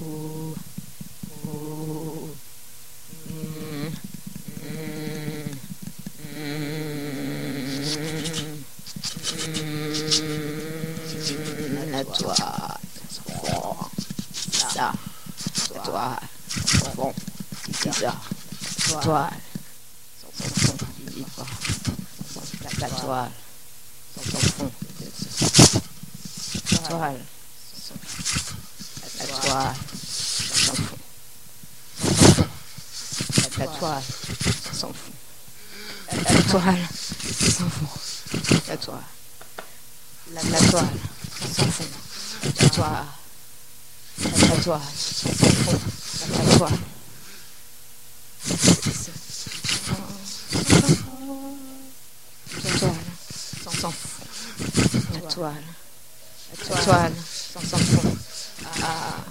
La toile, ça, la toile, bon, c'est ça, la toile, la toile, son fond, la toile, la toile, son fond, la toile, son fond, la toile, son fond, la toile, la toile, son fond, la toile, la toile, son fond, la toile. Sans fond, la toile, sans fond,